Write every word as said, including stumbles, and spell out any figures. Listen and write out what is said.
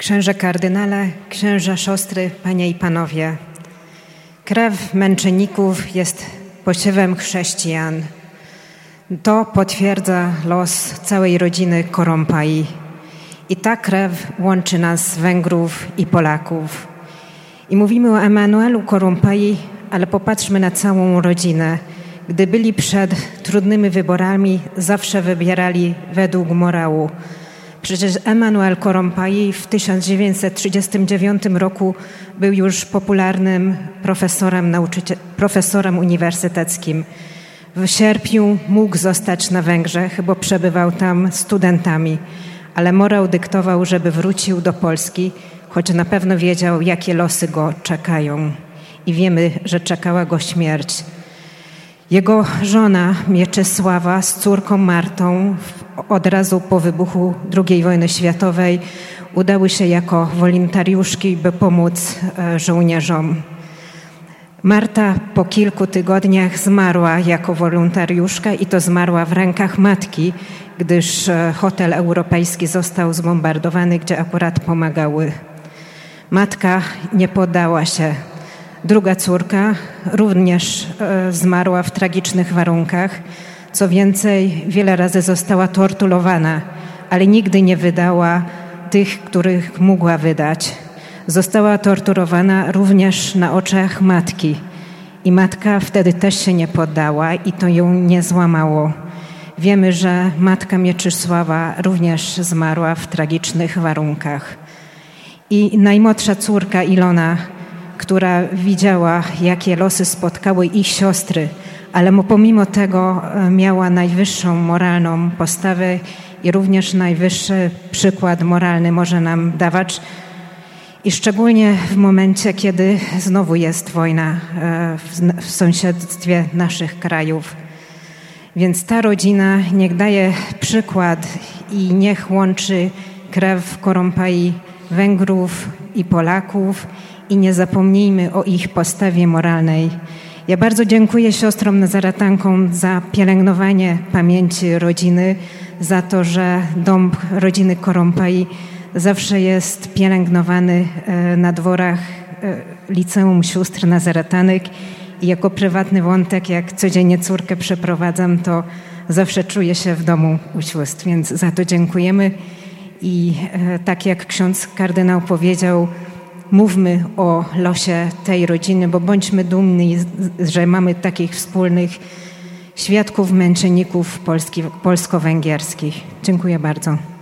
Księże kardynale, księża, siostry, panie i panowie. Krew męczenników jest posiewem chrześcijan. To potwierdza los całej rodziny Korompai. I ta krew łączy nas, Węgrów i Polaków. I mówimy o Emanuelu Korompai, ale popatrzmy na całą rodzinę. Gdy byli przed trudnymi wyborami, zawsze wybierali według morału. Przecież Emanuel Korompai w tysiąc dziewięćset trzydziestym dziewiątym roku był już popularnym profesorem, nauczyciel, profesorem uniwersyteckim. W sierpniu mógł zostać na Węgrzech, bo przebywał tam studentami, ale morał dyktował, żeby wrócił do Polski, choć na pewno wiedział, jakie losy go czekają. I wiemy, że czekała go śmierć. Jego żona Mieczysława z córką Martą od razu po wybuchu drugiej wojny światowej udały się jako wolontariuszki, by pomóc żołnierzom. Marta po kilku tygodniach zmarła jako wolontariuszka i to zmarła w rękach matki, gdyż hotel europejski został zbombardowany, gdzie akurat pomagały. Matka nie poddała się. Druga córka również e, zmarła w tragicznych warunkach. Co więcej, wiele razy została torturowana, ale nigdy nie wydała tych, których mogła wydać. Została torturowana również na oczach matki. I matka wtedy też się nie poddała i to ją nie złamało. Wiemy, że matka Mieczysława również zmarła w tragicznych warunkach. I najmłodsza córka Ilona, która widziała, jakie losy spotkały ich siostry, ale pomimo tego miała najwyższą moralną postawę i również najwyższy przykład moralny może nam dawać. I szczególnie w momencie, kiedy znowu jest wojna w sąsiedztwie naszych krajów. Więc ta rodzina niech daje przykład i niech łączy krew Korompai Węgrów i Polaków i nie zapomnijmy o ich postawie moralnej. Ja bardzo dziękuję siostrom nazaretankom za pielęgnowanie pamięci rodziny, za to, że dom rodziny Korompai zawsze jest pielęgnowany na dworach Liceum Sióstr Nazaretanek i jako prywatny wątek, jak codziennie córkę przeprowadzam, to zawsze czuję się w domu u sióstr, więc za to dziękujemy. I tak jak ksiądz kardynał powiedział, mówmy o losie tej rodziny, bo bądźmy dumni, że mamy takich wspólnych świadków męczenników polski, polsko-węgierskich. Dziękuję bardzo.